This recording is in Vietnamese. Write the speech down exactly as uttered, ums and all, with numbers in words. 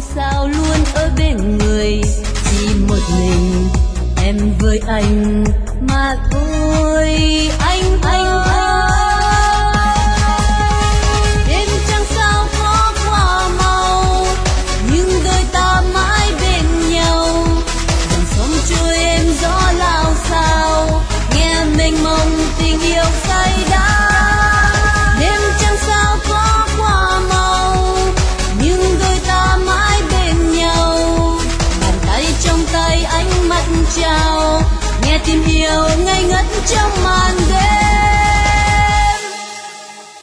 sao luôn ở bên người, chỉ một mình em với anh mà thôi. Anh